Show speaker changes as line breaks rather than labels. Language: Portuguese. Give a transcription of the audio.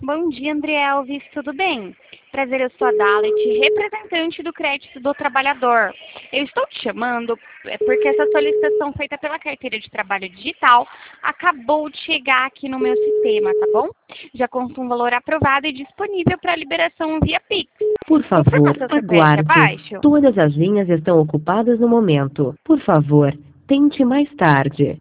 Bom dia, André Alves, tudo bem? Prazer, eu sou a Dalet, representante do Crédito do Trabalhador. Eu estou te chamando porque essa solicitação feita pela Carteira de Trabalho Digital acabou de chegar aqui no meu sistema, tá bom? Já consta um valor aprovado e disponível para liberação via Pix.
Por
Confirma
favor,
seu CPF
aguarde.
abaixo?
Todas as linhas estão ocupadas no momento. Por favor, tente mais tarde.